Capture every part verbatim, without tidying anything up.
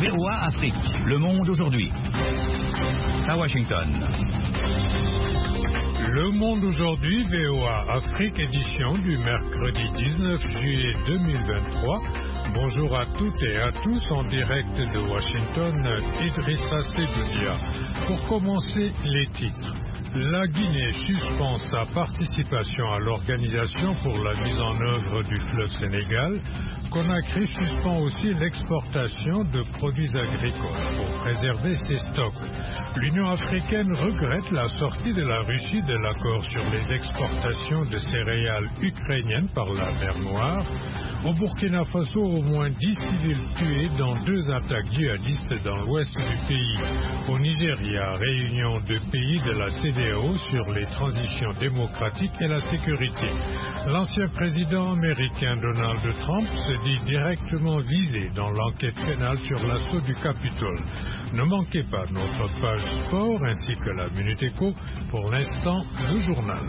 V O A Afrique, le monde aujourd'hui. À Washington. Le monde aujourd'hui, V O A Afrique, édition du mercredi dix-neuf juillet deux mille vingt-trois. Bonjour à toutes et à tous en direct de Washington, Idrissa Seydoudia. Pour commencer, les titres. La Guinée suspend sa participation à l'Organisation pour la mise en œuvre du fleuve Sénégal. Conakry suspend aussi l'exportation de produits agricoles pour préserver ses stocks. L'Union africaine regrette la sortie de la Russie de l'accord sur les exportations de céréales ukrainiennes par la mer Noire. Au Burkina Faso, au moins dix civils tués dans deux attaques djihadistes dans l'ouest du pays. Au Nigeria, réunion de pays de la C D A O sur les transitions démocratiques et la sécurité. L'ancien président américain Donald Trump se dit directement visé dans l'enquête pénale sur l'assaut du Capitole. Ne manquez pas notre page sport ainsi que la Minute Éco. Pour l'instant, le journal.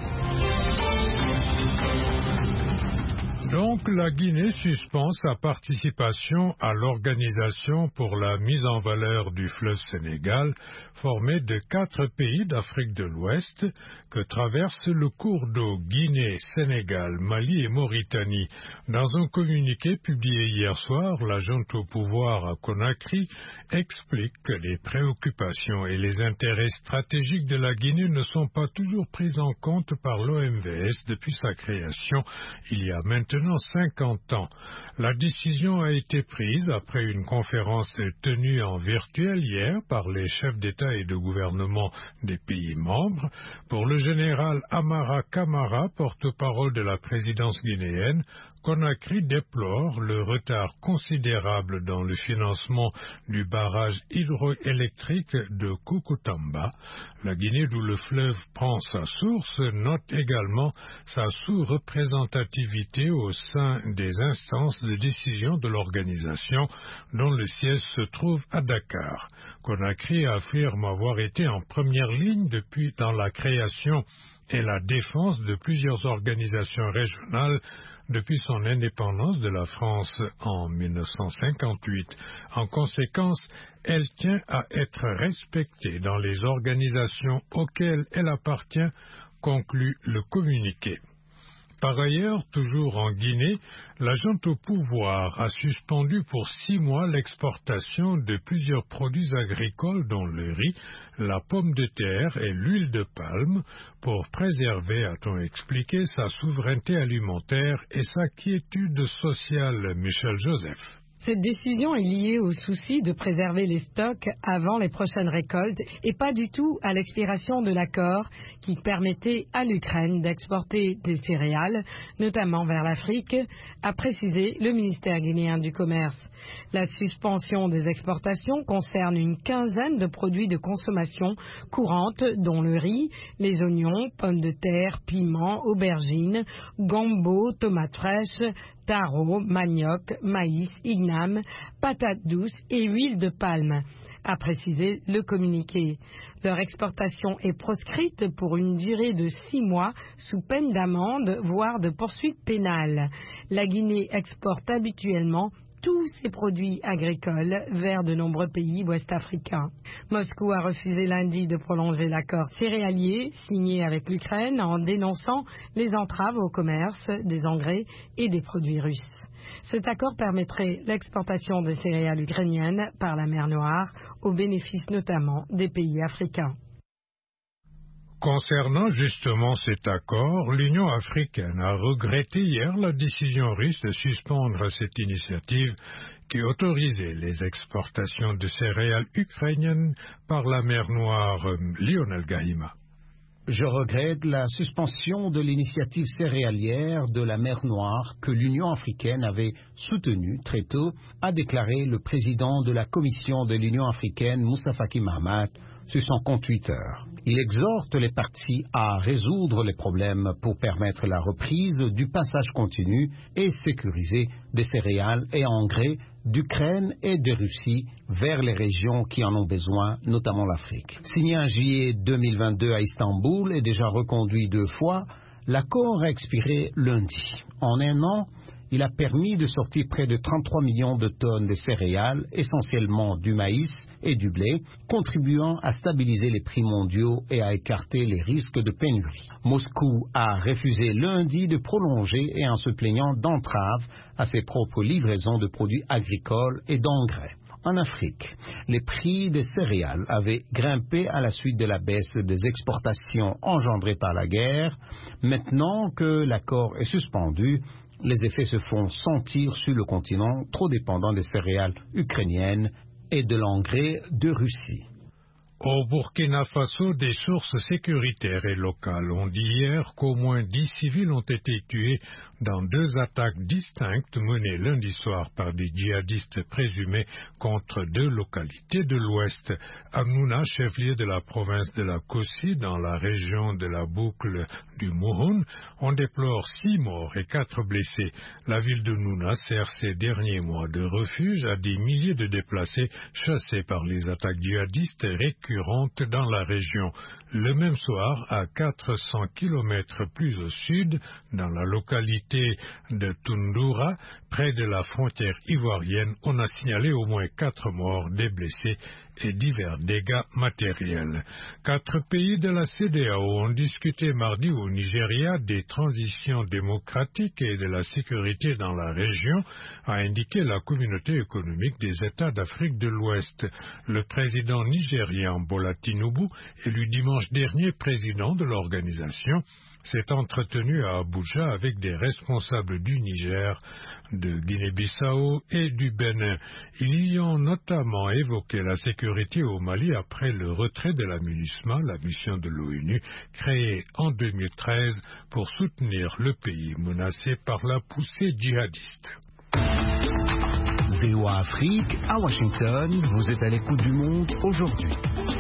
Donc, la Guinée suspend sa participation à l'Organisation pour la mise en valeur du fleuve Sénégal, formée de quatre pays d'Afrique de l'Ouest que traverse le cours d'eau Guinée, Sénégal, Mali et Mauritanie. Dans un communiqué publié hier soir, la junte au pouvoir à Conakry explique que les préoccupations et les intérêts stratégiques de la Guinée ne sont pas toujours pris en compte par l'O M V S depuis sa création il y a maintenant cinquante ans. La décision a été prise après une conférence tenue en virtuel hier par les chefs d'État et de gouvernement des pays membres. Pour le général Amara Camara, porte-parole de la présidence guinéenne, Conakry déplore le retard considérable dans le financement du barrage hydroélectrique de Koukotamba. La Guinée, d'où le fleuve prend sa source, note également sa sous-représentativité au sein des instances de décision de l'organisation, dont le siège se trouve à Dakar. Conakry affirme avoir été en première ligne depuis dans la création et la défense de plusieurs organisations régionales depuis son indépendance de la France en mille neuf cent cinquante-huit. En conséquence, elle tient à être respectée dans les organisations auxquelles elle appartient, conclut le communiqué. Par ailleurs, toujours en Guinée, la junte au pouvoir a suspendu pour six mois l'exportation de plusieurs produits agricoles dont le riz, la pomme de terre et l'huile de palme pour préserver, a-t-on expliqué, sa souveraineté alimentaire et sa quiétude sociale. Michel Joseph. Cette décision est liée au souci de préserver les stocks avant les prochaines récoltes et pas du tout à l'expiration de l'accord qui permettait à l'Ukraine d'exporter des céréales, notamment vers l'Afrique, a précisé le ministère guinéen du Commerce. La suspension des exportations concerne une quinzaine de produits de consommation courante, dont le riz, les oignons, pommes de terre, piments, aubergines, gombo, tomates fraîches, taro, manioc, maïs, igname, patates douces et huile de palme, a précisé le communiqué. Leur exportation est proscrite pour une durée de six mois sous peine d'amende, voire de poursuites pénales. La Guinée exporte habituellement tous ces produits agricoles vers de nombreux pays ouest-africains. Moscou a refusé lundi de prolonger l'accord céréalier signé avec l'Ukraine en dénonçant les entraves au commerce des engrais et des produits russes. Cet accord permettrait l'exportation de céréales ukrainiennes par la mer Noire, au bénéfice notamment des pays africains. Concernant justement cet accord, l'Union africaine a regretté hier la décision russe de suspendre cette initiative qui autorisait les exportations de céréales ukrainiennes par la mer Noire. Lionel Gahima. Je regrette la suspension de l'initiative céréalière de la mer Noire que l'Union africaine avait soutenue très tôt, a déclaré le président de la Commission de l'Union africaine, Moussa Faki Mahamat, sur son compte Twitter. Il exhorte les parties à résoudre les problèmes pour permettre la reprise du passage continu et sécurisé des céréales et engrais d'Ukraine et de Russie vers les régions qui en ont besoin, notamment l'Afrique. Signé en juillet deux mille vingt-deux à Istanbul et déjà reconduit deux fois, L'accord a expiré lundi. En un an, il a permis de sortir près de trente-trois millions de tonnes de céréales, essentiellement du maïs et du blé, contribuant à stabiliser les prix mondiaux et à écarter les risques de pénurie. Moscou a refusé lundi de prolonger et en se plaignant d'entraves à ses propres livraisons de produits agricoles et d'engrais. En Afrique, les prix des céréales avaient grimpé à la suite de la baisse des exportations engendrées par la guerre. Maintenant que l'accord est suspendu, les effets se font sentir sur le continent trop dépendant des céréales ukrainiennes et de l'engrais de Russie. Au Burkina Faso, des sources sécuritaires et locales ont dit hier qu'au moins dix civils ont été tués dans deux attaques distinctes menées lundi soir par des djihadistes présumés contre deux localités de l'ouest. Amouna, chef-lieu de la province de la Kossi, dans la région de la boucle du Mouhoun, on déplore six morts et quatre blessés. La ville de Nouna sert ces derniers mois de refuge à des milliers de déplacés chassés par les attaques djihadistes récurrentes dans la région. Le même soir, à quatre cents kilomètres plus au sud, dans la localité de Tundura, près de la frontière ivoirienne, on a signalé au moins quatre morts, des blessés et divers dégâts matériels. Quatre pays de la C E D A O ont discuté mardi au Nigeria des transitions démocratiques et de la sécurité dans la région, a indiqué la communauté économique des États d'Afrique de l'Ouest. Le président nigérian Bola Tinubu, élu dimanche dernier président de l'organisation, s'est entretenu à Abuja avec des responsables du Niger, de Guinée-Bissau et du Bénin. Ils y ont notamment évoqué la sécurité au Mali après le retrait de la MINUSMA, la mission de l'ONU, créée en deux mille treize pour soutenir le pays menacé par la poussée djihadiste. V O A Afrique, à Washington, vous êtes à l'écoute du monde aujourd'hui.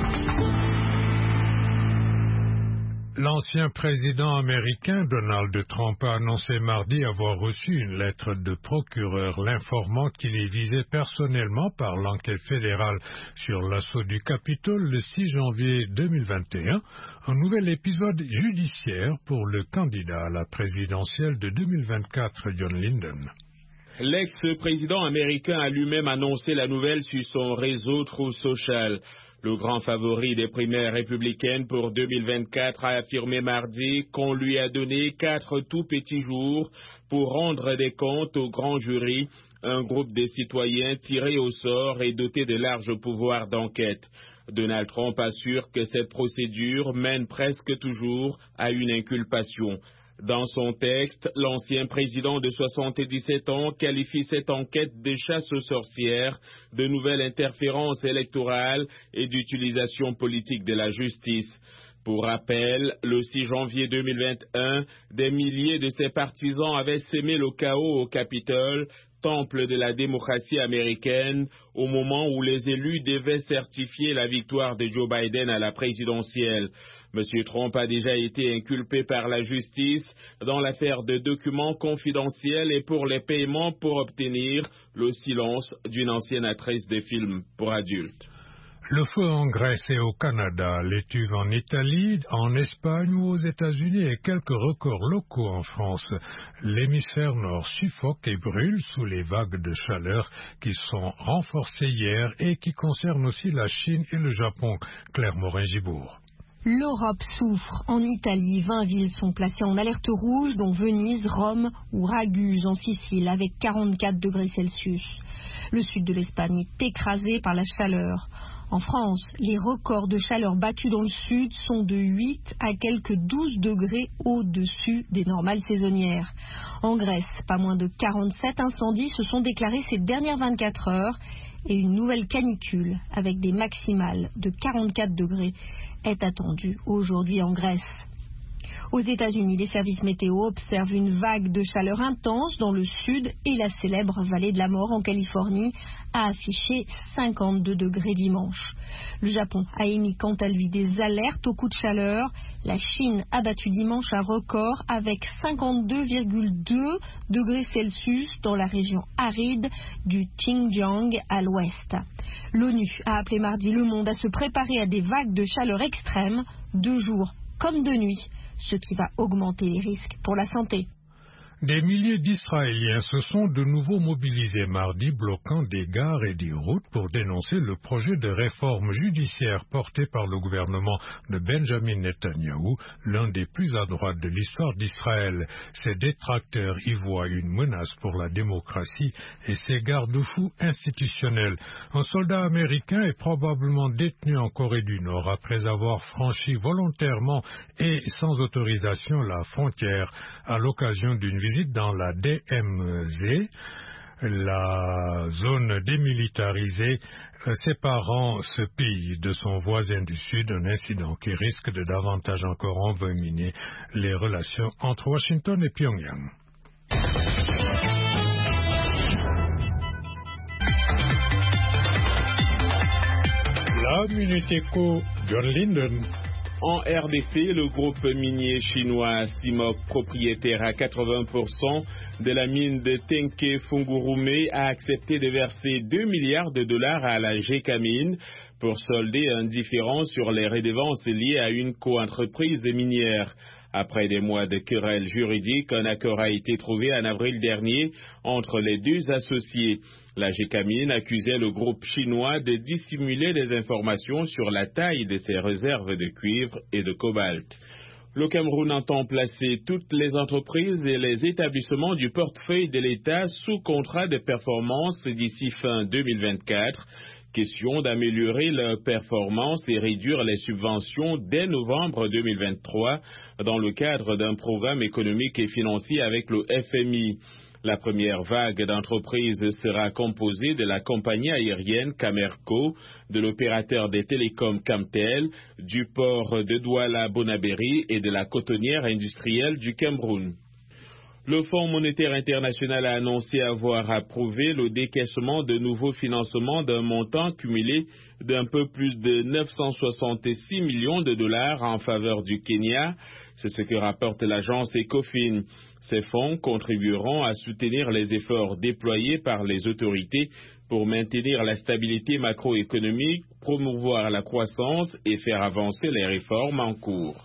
L'ancien président américain Donald Trump a annoncé mardi avoir reçu une lettre de procureur l'informant qu'il est visé personnellement par l'enquête fédérale sur l'assaut du Capitole le six janvier deux mille vingt et un, un nouvel épisode judiciaire pour le candidat à la présidentielle de deux mille vingt-quatre, John Linden. L'ex-président américain a lui-même annoncé la nouvelle sur son réseau Truth Social. Le grand favori des primaires républicaines pour deux mille vingt-quatre a affirmé mardi qu'on lui a donné quatre tout petits jours pour rendre des comptes au grand jury, un groupe de citoyens tirés au sort et dotés de larges pouvoirs d'enquête. Donald Trump assure que cette procédure mène presque toujours à une inculpation. Dans son texte, l'ancien président de soixante-dix-sept ans qualifie cette enquête de chasse aux sorcières, de nouvelle interférence électorale et d'utilisation politique de la justice. Pour rappel, le six janvier deux mille vingt et un, des milliers de ses partisans avaient sémé le chaos au Capitole, temple de la démocratie américaine, au moment où les élus devaient certifier la victoire de Joe Biden à la présidentielle. M. Trump a déjà été inculpé par la justice dans l'affaire de documents confidentiels et pour les paiements pour obtenir le silence d'une ancienne actrice de films pour adultes. Le feu en Grèce et au Canada, l'étuve en Italie, en Espagne ou aux États-Unis et quelques records locaux en France. L'hémisphère nord suffoque et brûle sous les vagues de chaleur qui sont renforcées hier et qui concernent aussi la Chine et le Japon. Claire Morin-Gibourg. L'Europe souffre. En Italie, vingt villes sont placées en alerte rouge, dont Venise, Rome ou Raguse en Sicile, avec quarante-quatre degrés Celsius. Le sud de l'Espagne est écrasé par la chaleur. En France, les records de chaleur battus dans le sud sont de huit à quelques douze degrés au-dessus des normales saisonnières. En Grèce, pas moins de quarante-sept incendies se sont déclarés ces dernières vingt-quatre heures et une nouvelle canicule avec des maximales de quarante-quatre degrés est attendue aujourd'hui en Grèce. Aux États-Unis, les services météo observent une vague de chaleur intense dans le sud et la célèbre vallée de la mort en Californie a affiché cinquante-deux degrés dimanche. Le Japon a émis quant à lui des alertes aux coups de chaleur. La Chine a battu dimanche un record avec cinquante-deux virgule deux degrés Celsius dans la région aride du Xinjiang à l'ouest. L'ONU a appelé mardi le monde à se préparer à des vagues de chaleur extrêmes, de jour comme de nuit, ce qui va augmenter les risques pour la santé. Des milliers d'Israéliens se sont de nouveau mobilisés mardi, bloquant des gares et des routes pour dénoncer le projet de réforme judiciaire porté par le gouvernement de Benjamin Netanyahou, l'un des plus à droite de l'histoire d'Israël. Ses détracteurs y voient une menace pour la démocratie et ses garde-fous institutionnels. Un soldat américain est probablement détenu en Corée du Nord après avoir franchi volontairement et sans autorisation la frontière à l'occasion d'une visite dans la D M Z, la zone démilitarisée séparant ce pays de son voisin du Sud, un incident qui risque de davantage encore envenimer les relations entre Washington et Pyongyang. La Minute Éco, John Linden. En R D C, le groupe minier chinois Simok, propriétaire à quatre-vingts pour cent de la mine de Tenke Fungurume, a accepté de verser deux milliards de dollars à la Gécamine pour solder un différend sur les redevances liées à une co-entreprise minière. Après des mois de querelles juridiques, un accord a été trouvé en avril dernier entre les deux associés. La Gécamine accusait le groupe chinois de dissimuler des informations sur la taille de ses réserves de cuivre et de cobalt. Le Cameroun entend placer toutes les entreprises et les établissements du portefeuille de l'État sous contrat de performance d'ici fin deux mille vingt-quatre. Question d'améliorer leur performance et réduire les subventions dès novembre deux mille vingt-trois dans le cadre d'un programme économique et financier avec le F M I. La première vague d'entreprises sera composée de la compagnie aérienne Camerco, de l'opérateur des télécoms Camtel, du port de Douala-Bonabéry et de la cotonnière industrielle du Cameroun. Le Fonds monétaire international a annoncé avoir approuvé le décaissement de nouveaux financements d'un montant cumulé d'un peu plus de neuf cent soixante-six millions de dollars en faveur du Kenya. C'est ce que rapporte l'agence Ecofin. Ces fonds contribueront à soutenir les efforts déployés par les autorités pour maintenir la stabilité macroéconomique, promouvoir la croissance et faire avancer les réformes en cours.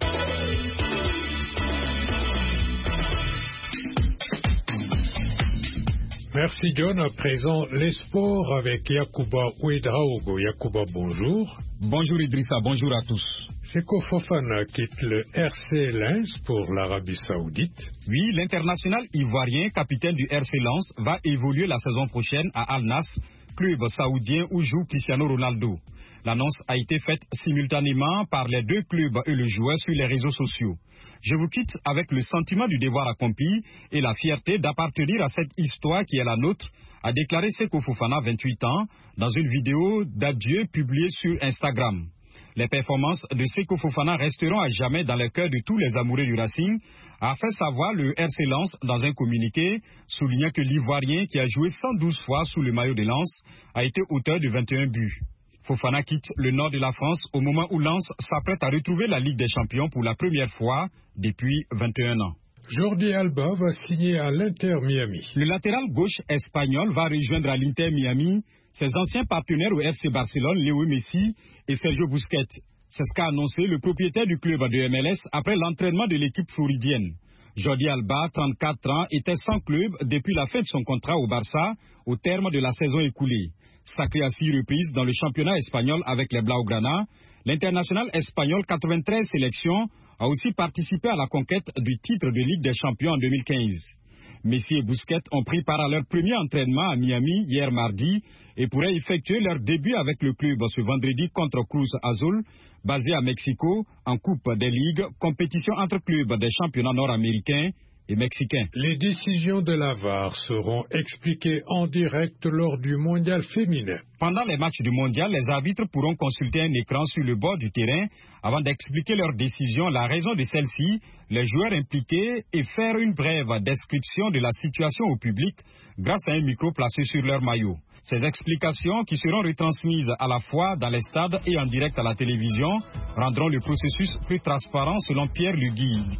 Merci John. À présent, les sports avec Yacouba Ouedraogo. Yacouba, bonjour. Bonjour Idrissa, bonjour à tous. Seko Fofana quitte le R C Lens pour l'Arabie Saoudite. Oui, l'international ivoirien, capitaine du R C Lens, va évoluer la saison prochaine à Al Nassr, club saoudien où joue Cristiano Ronaldo. L'annonce a été faite simultanément par les deux clubs et le joueur sur les réseaux sociaux. Je vous quitte avec le sentiment du devoir accompli et la fierté d'appartenir à cette histoire qui est la nôtre, a déclaré Seko Fofana, vingt-huit ans, dans une vidéo d'adieu publiée sur Instagram. Les performances de Seko Fofana resteront à jamais dans le cœur de tous les amoureux du Racing, a fait savoir le R C Lens dans un communiqué, soulignant que l'Ivoirien, qui a joué cent douze fois sous le maillot de Lens, a été auteur de vingt et un buts. Fofana quitte le nord de la France au moment où Lens s'apprête à retrouver la Ligue des Champions pour la première fois depuis vingt et un ans. Jordi Alba va signer à l'Inter Miami. Le latéral gauche espagnol va rejoindre à l'Inter Miami ses anciens partenaires au F C Barcelone, Léo Messi et Sergio Busquets. C'est ce qu'a annoncé le propriétaire du club de M L S après l'entraînement de l'équipe floridienne. Jordi Alba, trente-quatre ans, était sans club depuis la fin de son contrat au Barça au terme de la saison écoulée. Sacré à six reprises dans le championnat espagnol avec les Blaugrana, l'international espagnol, quatre-vingt-treize sélections, a aussi participé à la conquête du titre de Ligue des Champions en deux mille quinze. Messi et Busquets ont pris part à leur premier entraînement à Miami hier mardi et pourraient effectuer leur début avec le club ce vendredi contre Cruz Azul, basé à Mexico, en Coupe des Ligues, compétition entre clubs des championnats nord-américains et mexicains. Les décisions de la V A R seront expliquées en direct lors du mondial féminin. Pendant les matchs du mondial, les arbitres pourront consulter un écran sur le bord du terrain avant d'expliquer leurs décisions, la raison de celle-ci, les joueurs impliqués et faire une brève description de la situation au public grâce à un micro placé sur leur maillot. Ces explications, qui seront retransmises à la fois dans les stades et en direct à la télévision, rendront le processus plus transparent selon Pierre Lugui.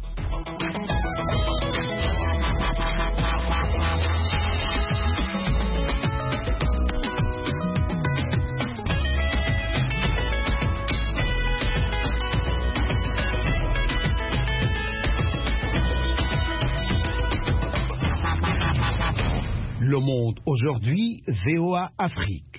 Le Monde aujourd'hui, V O A Afrique.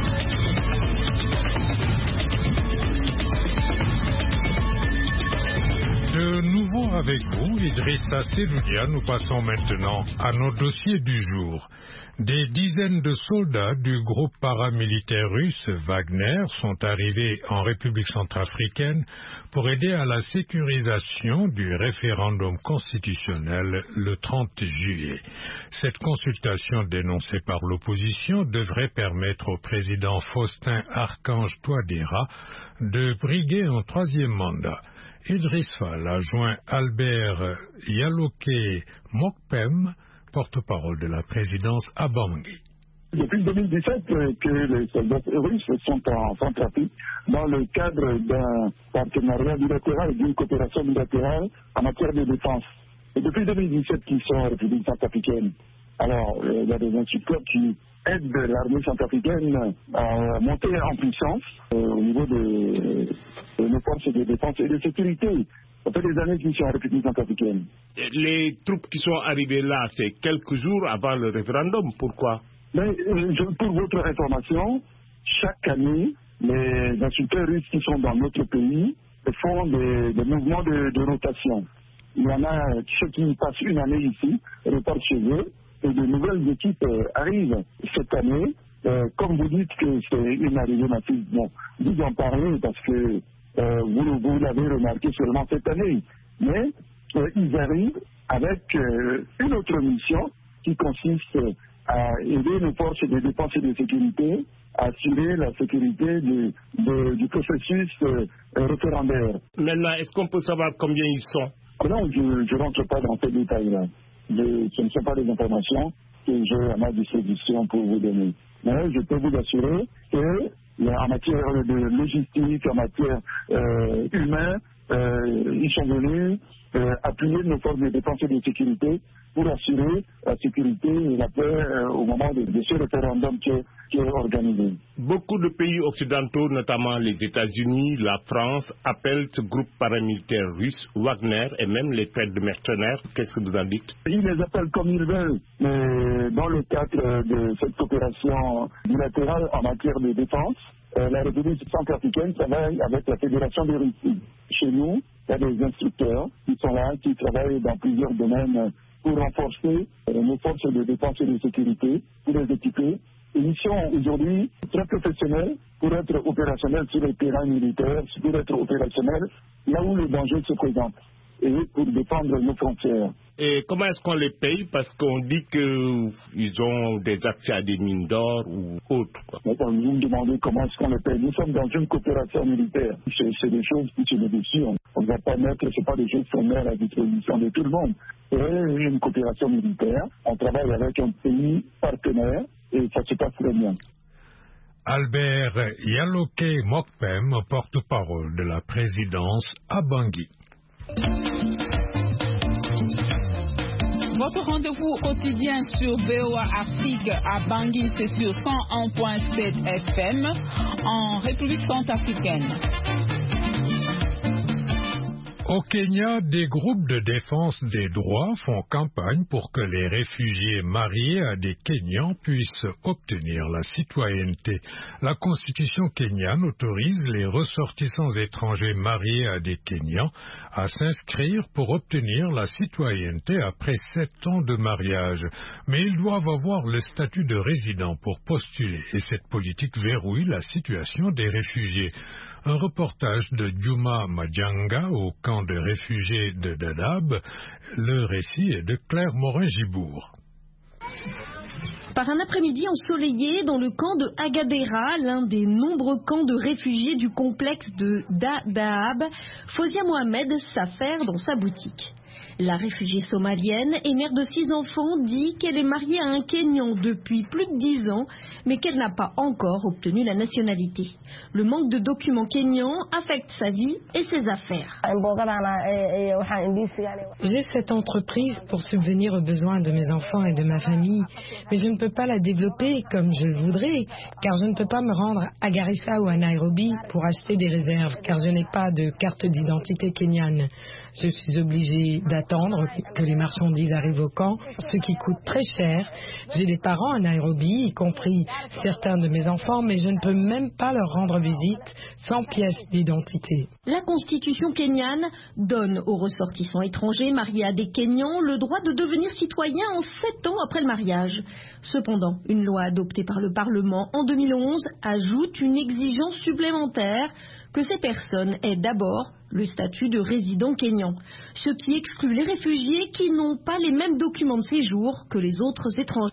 De nouveau avec vous, Idrissa Seloudia, nous passons maintenant à nos dossiers du jour. Des dizaines de soldats du groupe paramilitaire russe Wagner sont arrivés en République centrafricaine pour aider à la sécurisation du référendum constitutionnel le trente juillet. Cette consultation dénoncée par l'opposition devrait permettre au président Faustin Archange Touadéra de briguer un troisième mandat. Idriss Fall a joint Albert Yaloke Mokpem, porte-parole de la présidence à Bangui. Depuis deux mille dix-sept que les soldats russes sont en Centrafrique dans le cadre d'un partenariat bilatéral et d'une coopération bilatérale en matière de défense. Et depuis deux mille dix-sept qu'ils sont en République centrafricaine. Alors, euh, il y a des instructeurs qui aident l'armée centrafricaine à monter en puissance euh, au niveau de, de nos forces de défense et de sécurité. Ça fait des années qu'ils sont en République centrafricaine. Les troupes qui sont arrivées là, c'est quelques jours avant le référendum. Pourquoi? Mais euh, pour votre information, chaque année, les instructeurs russes qui sont dans notre pays font des, des mouvements de, de rotation. Il y en a ceux qui passent une année ici, repartent chez eux, et de nouvelles équipes euh, arrivent cette année. Euh, comme vous dites que c'est une arrivée massive, bon, vous en parlez parce que euh, vous, vous l'avez remarqué seulement cette année. Mais euh, ils arrivent avec euh, une autre mission qui consiste à aider nos forces de défense et de sécurité à assurer la sécurité du, de, du processus euh, référendaire. Maintenant, est-ce qu'on peut savoir combien ils sont? Non, je ne rentre pas dans ces détails-là. Je, ce ne sont pas des informations que j'ai à ma disposition pour vous donner. Mais je peux vous assurer que en matière de logistique, en matière euh, humaine, euh, ils sont venus euh, appuyer nos forces de défense et de sécurité pour assurer la sécurité et la paix euh, au moment de, de ce référendum qui est, qui est organisé. Beaucoup de pays occidentaux, notamment les États-Unis, la France, appellent ce groupe paramilitaire russe Wagner et même les traites de mercenaires. Qu'est-ce que vous en dites? Ils les appellent comme ils veulent, mais dans le cadre de cette coopération bilatérale en matière de défense, euh, la République centrafricaine travaille avec la Fédération de Russie. Chez nous, il y a des instructeurs qui sont là, qui travaillent dans plusieurs domaines pour renforcer euh, nos forces de défense et de sécurité, pour les équiper. Et ils sont aujourd'hui très professionnels pour être opérationnels sur le terrain militaire, pour être opérationnels là où le danger se présente et pour défendre nos frontières. Et comment est-ce qu'on les paye? Parce qu'on dit qu'ils ont des accès à des mines d'or ou autres. Mais quand vous me demandez comment est-ce qu'on les paye, nous sommes dans une coopération militaire. C'est, c'est des choses qui se négocient. On ne va pas mettre, ce n'est pas des choses qu'on met à la disposition de tout le monde. C'est une coopération militaire. On travaille avec un pays partenaire et ça se passe très bien. Albert Yaloke Mokpem, porte-parole de la présidence à Bangui. Votre rendez-vous quotidien sur V O A Afrique à Bangui, c'est sur cent un point sept F M en République centrafricaine. Au Kenya, des groupes de défense des droits font campagne pour que les réfugiés mariés à des Kenyans puissent obtenir la citoyenneté. La constitution kenyane autorise les ressortissants étrangers mariés à des Kenyans à s'inscrire pour obtenir la citoyenneté après sept ans de mariage. Mais ils doivent avoir le statut de résident pour postuler et cette politique verrouille la situation des réfugiés. Un reportage de Juma Majanga au camp de réfugiés de Dadaab. Le récit est de Claire Morin-Gibourg. Par un après-midi ensoleillé dans le camp de Agadera, l'un des nombreux camps de réfugiés du complexe de Dadaab, Fozia Mohamed s'affaire dans sa boutique. La réfugiée somalienne et mère de six enfants dit qu'elle est mariée à un Kenyan depuis plus de dix ans, mais qu'elle n'a pas encore obtenu la nationalité. Le manque de documents kenyans affecte sa vie et ses affaires. J'ai cette entreprise pour subvenir aux besoins de mes enfants et de ma famille, mais je ne peux pas la développer comme je le voudrais, car je ne peux pas me rendre à Garissa ou à Nairobi pour acheter des réserves, car je n'ai pas de carte d'identité kenyane. Je suis obligée d'attendre attendre que les marchandises arrivent au camp, ce qui coûte très cher. J'ai des parents à Nairobi, y compris certains de mes enfants, mais je ne peux même pas leur rendre visite sans pièce d'identité. La constitution kenyane donne aux ressortissants étrangers mariés à des Kenyans le droit de devenir citoyens en sept ans après le mariage. Cependant, une loi adoptée par le Parlement en deux mille onze ajoute une exigence supplémentaire que ces personnes aient d'abord le statut de résident kényan, ce qui exclut les réfugiés qui n'ont pas les mêmes documents de séjour que les autres étrangers.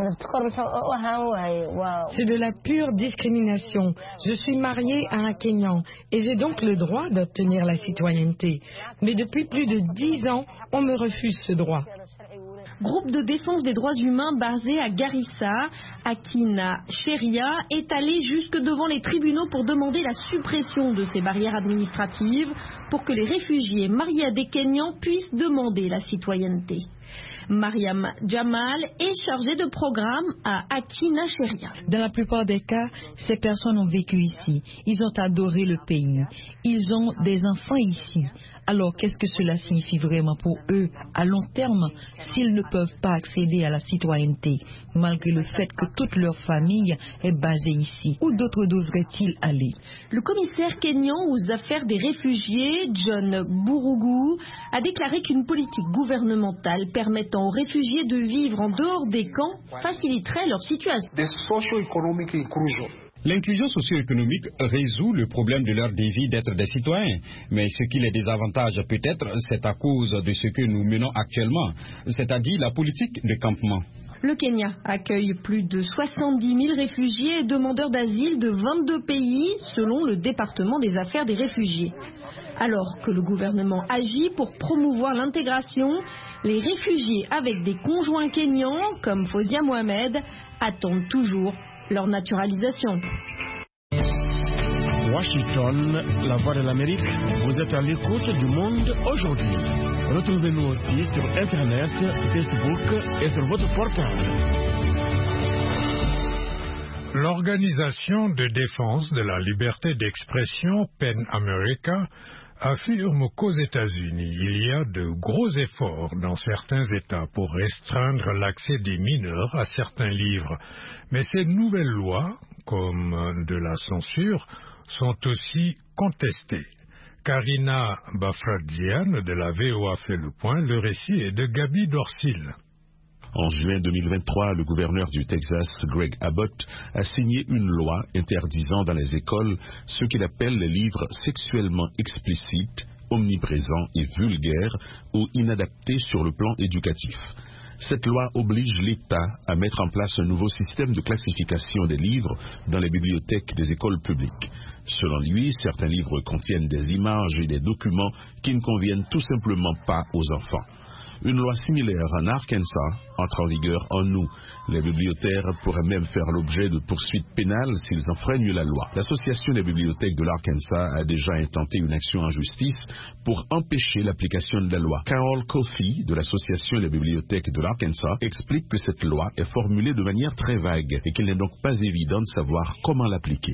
C'est de la pure discrimination. Je suis mariée à un Kényan et j'ai donc le droit d'obtenir la citoyenneté. Mais depuis plus de dix ans, on me refuse ce droit. Groupe de défense des droits humains basé à Garissa, Akina Sheria est allé jusque devant les tribunaux pour demander la suppression de ces barrières administratives pour que les réfugiés mariés à des Kenyans puissent demander la citoyenneté. Mariam Jamal est chargée de programme à Akina Sheria. Dans la plupart des cas, ces personnes ont vécu ici. Ils ont adoré le pays. Ils ont des enfants ici. Alors, qu'est-ce que cela signifie vraiment pour eux à long terme s'ils ne peuvent pas accéder à la citoyenneté, malgré le fait que toute leur famille est basée ici? Où d'autres devraient-ils aller? Le commissaire kényan aux affaires des réfugiés, John Burugu, a déclaré qu'une politique gouvernementale permettant aux réfugiés de vivre en dehors des camps faciliterait leur situation. L'inclusion socio-économique résout le problème de leur désir d'être des citoyens. Mais ce qui les désavantage peut-être, c'est à cause de ce que nous menons actuellement, c'est-à-dire la politique de campement. Le Kenya accueille plus de soixante-dix mille réfugiés et demandeurs d'asile de vingt-deux pays, selon le département des affaires des réfugiés. Alors que le gouvernement agit pour promouvoir l'intégration, les réfugiés avec des conjoints kenyans, comme Fozia Mohamed, attendent toujours leur naturalisation. Washington, la voix de l'Amérique, vous êtes à l'écoute du monde aujourd'hui. Retrouvez-nous aussi sur Internet, Facebook et sur votre portable. L'Organisation de défense de la liberté d'expression PEN America affirme qu'aux États-Unis, il y a de gros efforts dans certains États pour restreindre l'accès des mineurs à certains livres. Mais ces nouvelles lois, comme de la censure, sont aussi contestées. Karina Bafradzian de la V O A fait le point. Le récit est de Gabi Dorsil. En juin deux mille vingt-trois, le gouverneur du Texas, Greg Abbott, a signé une loi interdisant dans les écoles ce qu'il appelle les livres sexuellement explicites, omniprésents et vulgaires ou inadaptés sur le plan éducatif. Cette loi oblige l'État à mettre en place un nouveau système de classification des livres dans les bibliothèques des écoles publiques. Selon lui, certains livres contiennent des images et des documents qui ne conviennent tout simplement pas aux enfants. Une loi similaire en Arkansas entre en vigueur en août. Les bibliothécaires pourraient même faire l'objet de poursuites pénales s'ils enfreignent la loi. L'Association des bibliothèques de l'Arkansas a déjà intenté une action en justice pour empêcher l'application de la loi. Carol Coffey de l'Association des bibliothèques de l'Arkansas explique que cette loi est formulée de manière très vague et qu'il n'est donc pas évident de savoir comment l'appliquer.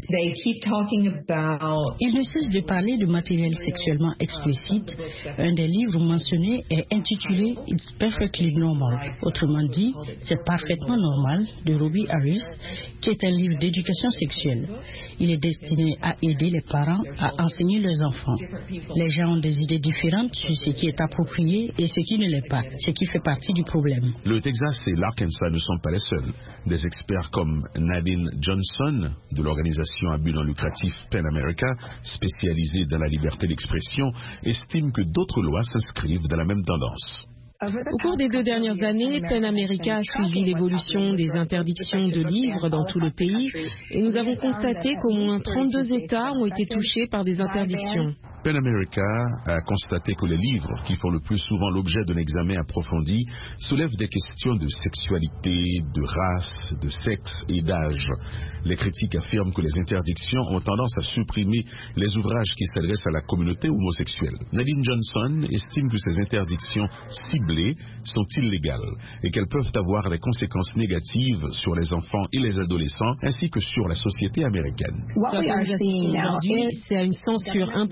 Ils ne cessent de parler de matériel sexuellement explicite. Un des livres mentionnés est intitulé « It's Perfectly Normal ». Autrement dit, c'est parfaitement normal de Robbie Harris, qui est un livre d'éducation sexuelle. Il est destiné à aider les parents à enseigner leurs enfants. Les gens ont des idées différentes sur ce qui est approprié et ce qui ne l'est pas, ce qui fait partie du problème. Le Texas et l'Arkansas ne sont pas les seuls. Des experts comme Nadine Johnson, de l'organisation à but non lucratif PEN America, spécialisée dans la liberté d'expression, estiment que d'autres lois s'inscrivent dans la même tendance. Au cours des deux dernières années, PEN America a suivi l'évolution des interdictions de livres dans tout le pays et nous avons constaté qu'au moins trente-deux États ont été touchés par des interdictions. PEN America a constaté que les livres, qui font le plus souvent l'objet d'un examen approfondi, soulèvent des questions de sexualité, de race, de sexe et d'âge. Les critiques affirment que les interdictions ont tendance à supprimer les ouvrages qui s'adressent à la communauté homosexuelle. Nadine Johnson estime que ces interdictions ciblées sont illégales et qu'elles peuvent avoir des conséquences négatives sur les enfants et les adolescents ainsi que sur la société américaine. Ce que nous assistons aujourd'hui, c'est à une censure imposée par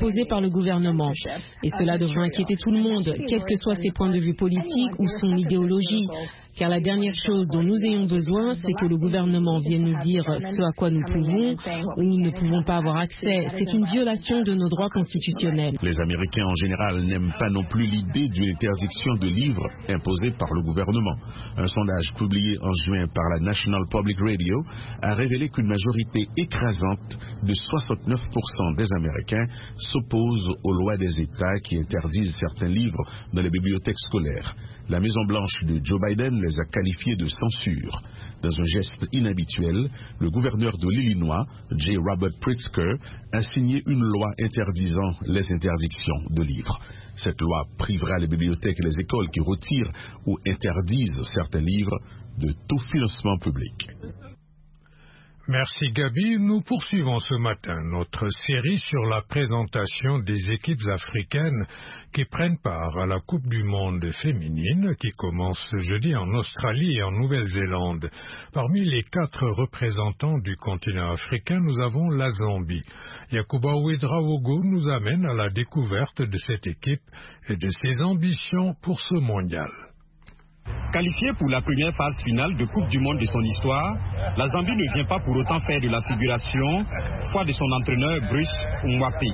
le gouvernement. Et cela devrait inquiéter tout le monde, quels que soient ses points de vue politiques ou son idéologie. Car la dernière chose dont nous ayons besoin, c'est que le gouvernement vienne nous dire ce à quoi nous pouvons ou ne pouvons pas avoir accès. C'est une violation de nos droits constitutionnels. Les Américains en général n'aiment pas non plus l'idée d'une interdiction de livres imposée par le gouvernement. Un sondage publié en juin par la National Public Radio a révélé qu'une majorité écrasante de soixante-neuf pour cent des Américains s'opposent aux lois des États qui interdisent certains livres dans les bibliothèques scolaires. La Maison-Blanche de Joe Biden les a qualifiés de censure. Dans un geste inhabituel, le gouverneur de l'Illinois, J. Robert Pritzker, a signé une loi interdisant les interdictions de livres. Cette loi privera les bibliothèques et les écoles qui retirent ou interdisent certains livres de tout financement public. Merci Gabi. Nous poursuivons ce matin notre série sur la présentation des équipes africaines qui prennent part à la Coupe du Monde féminine qui commence ce jeudi en Australie et en Nouvelle-Zélande. Parmi les quatre représentants du continent africain, nous avons la Zambie. Yacouba Ouedraogo nous amène à la découverte de cette équipe et de ses ambitions pour ce mondial. Qualifiée pour la première phase finale de Coupe du Monde de son histoire, la Zambie ne vient pas pour autant faire de la figuration, foi de son entraîneur Bruce Mwape.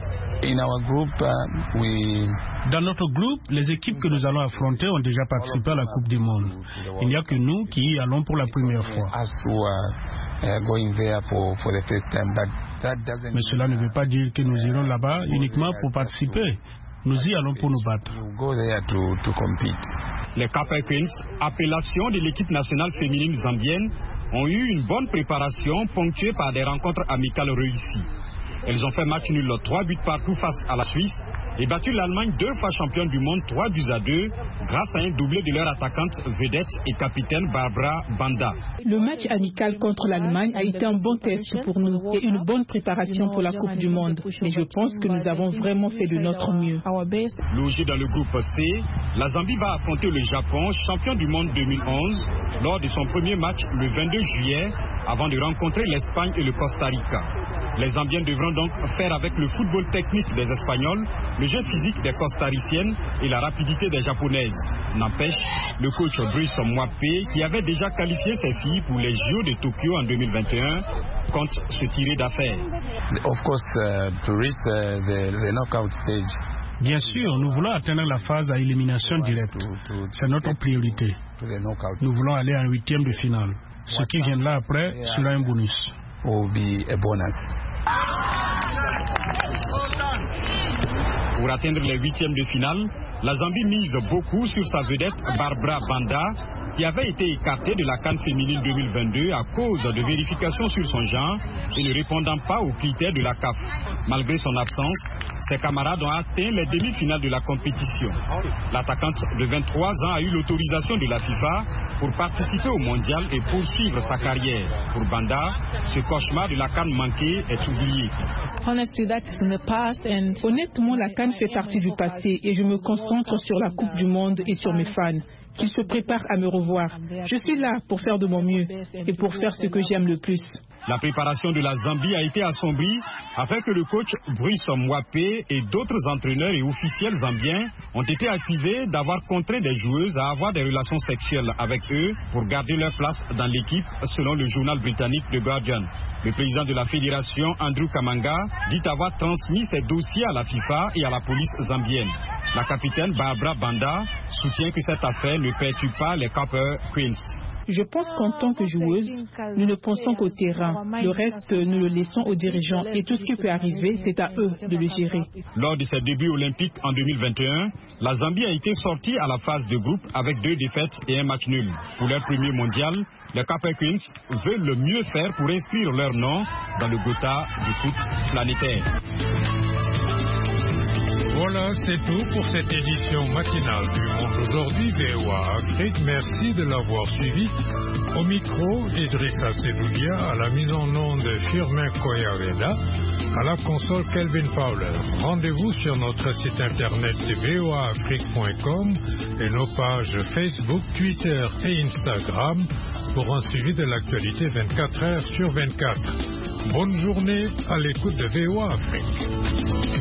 Dans notre groupe, les équipes que nous allons affronter ont déjà participé à la Coupe du Monde. Il n'y a que nous qui y allons pour la première fois. Mais cela ne veut pas dire que nous irons là-bas uniquement pour participer. Nous y allons pour nous battre. Les Kappa Queens, appellation de l'équipe nationale féminine zambienne, ont eu une bonne préparation ponctuée par des rencontres amicales réussies. Elles ont fait match nul trois buts partout face à la Suisse et battu l'Allemagne deux fois championne du monde trois buts à deux grâce à un doublé de leur attaquante vedette et capitaine Barbara Banda. Le match amical contre l'Allemagne a été un bon test pour nous et une bonne préparation pour la Coupe du Monde. Mais je pense que nous avons vraiment fait de notre mieux. Logé dans le groupe C, la Zambie va affronter le Japon, champion du monde deux mille onze, lors de son premier match le vingt-deux juillet, avant de rencontrer l'Espagne et le Costa Rica. Les Zambiens devront donc faire avec le football technique des Espagnols, le jeu physique des Costariciennes et la rapidité des Japonaises. N'empêche, le coach Bruce Mwape, qui avait déjà qualifié ses filles pour les J O de Tokyo en deux mille vingt et un, compte se tirer d'affaire. Bien sûr, nous voulons atteindre la phase à élimination directe. C'est notre priorité. Nous voulons aller en huitième de finale. Ce qui viendra après sera un bonus. Pour atteindre les huitièmes de finale, la Zambie mise beaucoup sur sa vedette Barbara Banda, qui avait été écartée de la CAN féminine deux mille vingt-deux à cause de vérifications sur son genre et ne répondant pas aux critères de la C A F. Malgré son absence, ses camarades ont atteint les demi-finales de la compétition. L'attaquante de vingt-trois ans a eu l'autorisation de la FIFA pour participer au mondial et poursuivre sa carrière. Pour Banda, ce cauchemar de la CAN manquée est oublié. Honnêtement, la CAN fait partie du passé et je me concentre sur la Coupe du Monde et sur mes fans. Qu'ils se préparent à me revoir. Je suis là pour faire de mon mieux et pour faire ce que j'aime le plus. La préparation de la Zambie a été assombrie afin que le coach Bruce Mwape et d'autres entraîneurs et officiels zambiens ont été accusés d'avoir contraint des joueuses à avoir des relations sexuelles avec eux pour garder leur place dans l'équipe, selon le journal britannique The Guardian. Le président de la fédération, Andrew Kamanga, dit avoir transmis ses dossiers à la FIFA et à la police zambienne. La capitaine Barbara Banda soutient que cette affaire ne perturbe pas les Kappa Queens. Je pense qu'en tant que joueuse, nous ne pensons qu'au terrain. Le reste, nous le laissons aux dirigeants et tout ce qui peut arriver, c'est à eux de le gérer. Lors de ses débuts olympiques en deux mille vingt et un, la Zambie a été sortie à la phase de groupe avec deux défaites et un match nul. Pour leur premier mondial, les Kappa Queens veulent le mieux faire pour inscrire leur nom dans le Gotha du foot planétaire. Voilà, c'est tout pour cette édition matinale du Monde aujourd'hui V O A Afrique. Merci de l'avoir suivi. Au micro, Idrissa Sedoudia, à la mise en onde Firmin Koyareda, à la console Kelvin Fowler. Rendez-vous sur notre site internet v o a afrique point com et nos pages Facebook, Twitter et Instagram pour un suivi de l'actualité vingt-quatre heures sur vingt-quatre. Bonne journée à l'écoute de V O A Afrique.